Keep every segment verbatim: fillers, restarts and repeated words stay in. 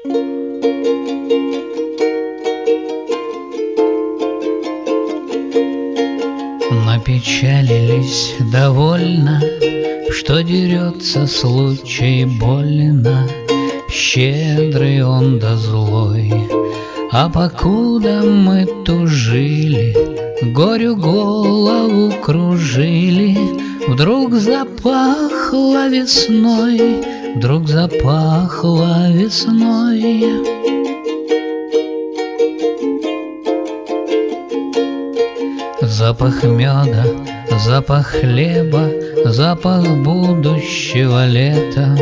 Напечалились довольно, что дерется случай больно, щедрый он да злой. А покуда мы тужили, горю голову кружили, вдруг запахло весной, вдруг запахло весной. Запах меда, запах хлеба, запах будущего лета,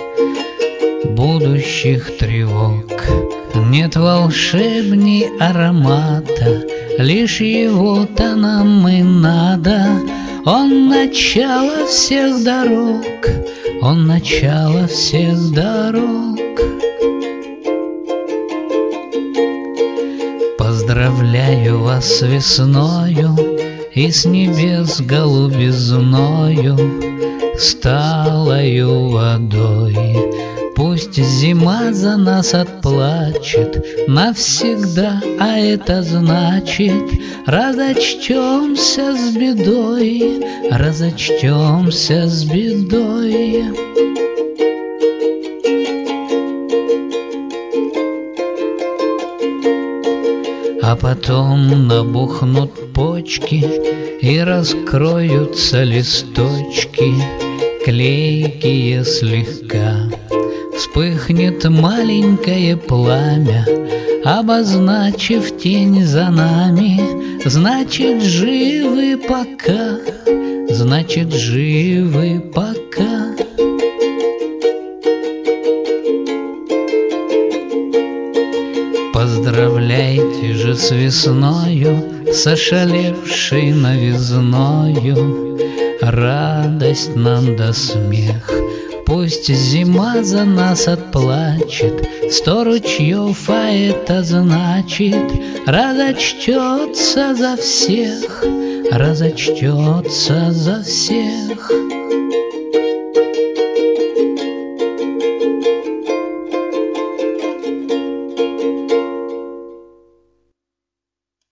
будущих тревог. Нет волшебней аромата, лишь его-то нам и надо. Он начало всех дорог, он начало всех дорог. Поздравляю вас с весною и с небес голубизною, с талою водой. Пусть зима за нас отплачет навсегда, а это значит, разочтемся с бедой, разочтемся с бедой. А потом набухнут почки и раскроются листочки, клейкие слегка. Вспыхнет маленькое пламя, обозначив тень за нами. Значит, живы пока, значит, живы пока. Поздравляйте же с весною, с ошалевшей новизною. Радость нам да смех, пусть зима за нас отплачет сто ручьев, а это значит, разочтется за всех, разочтется за всех.